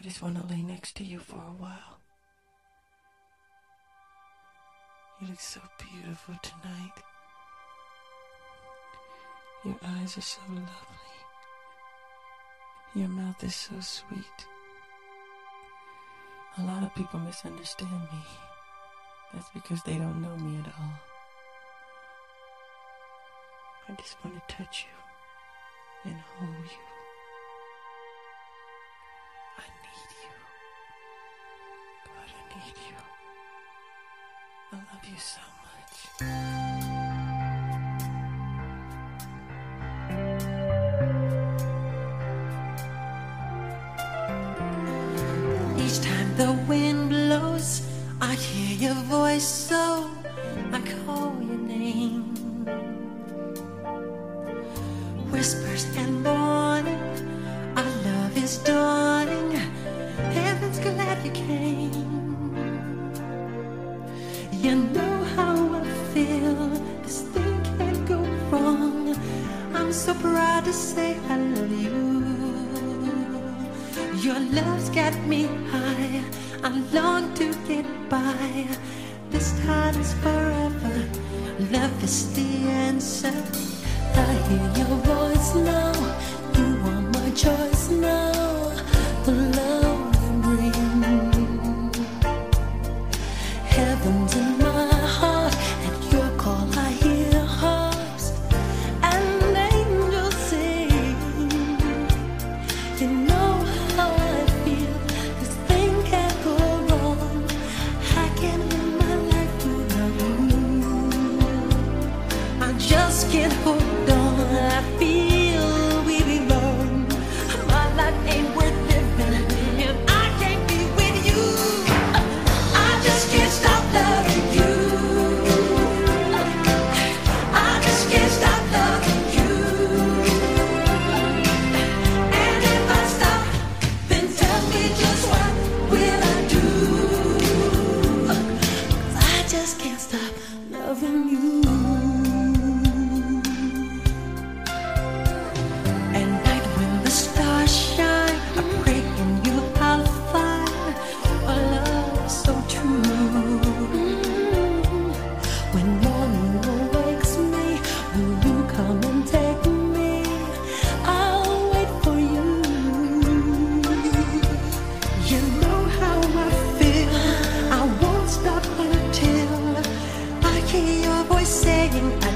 just want to lay next to you for a while. You look so beautiful tonight. Your eyes are so lovely. Your mouth is so sweet. A lot of people misunderstand me. That's because they don't know me at all. I just want to touch you and hold you. I need you. God, I need you. I love you so much. Each time the wind blows, I hear your voice, so I call your name. Whispers and morning, our love is dawning. Heaven's glad you came. You know how I feel, this thing can't go wrong. I'm so proud to say I love you. Your love's got me high, I long to get by. This time is forever, love is the answer. I hear your voice now, you are my choice now. The love you bring, heaven's in my heart. At your call I hear harps and angels sing. You know how I feel, this thing can't go wrong. I can't live my life without you. I just can't hold on, I feel we belong. My life ain't worth living if I can't be with you. I just can't stop loving you. I just can't stop loving you. And if I stop, then tell me just what will I do? 'Cause I just can't stop loving you. At night when the stars shine, I pray in you I'll find a love so true. When morning awakes me, will you come and take me? I'll wait for you. You know how I feel, I won't stop until I hear your voice saying